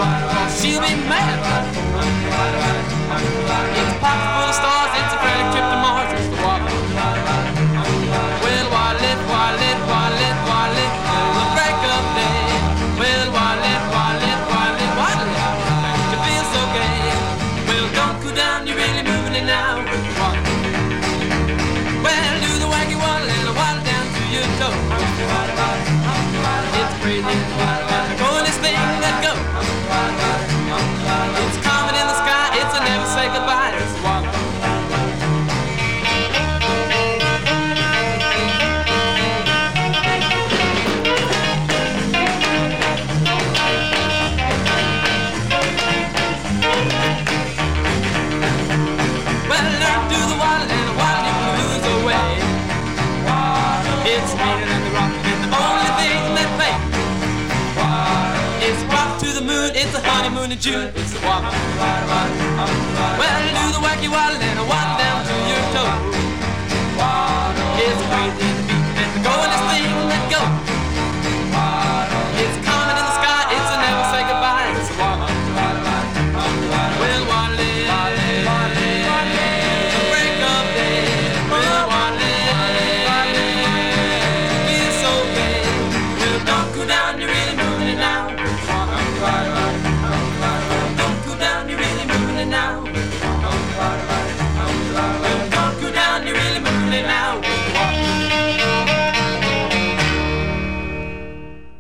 she'll be mad. It's a pocket full of stars, it's a friendly trip to Mars, it's the walk. Well, Wallet, Wallet, Wallet, Wallet, till the break of day. Well, Wallet, Wallet, Wallet, Wallet, you feel so gay. Well, don't cool down, you're really moving it now. Well, do the wacky waddle and a waddle down to your toe. It's crazy, the coolest thing that goes. It's comet in the sky, it's a never say goodbye, it's a walk. Well, learn to do the waddle and a waddle you can lose away. It's sweeter than the rock, it's the only thing that pays. It's rock to the moon, it's a honeymoon in June, it's the walk. Well, do the wacky waddle and a waddle down to your toe. It's crazy in the beat, it's the coolest thing that goes.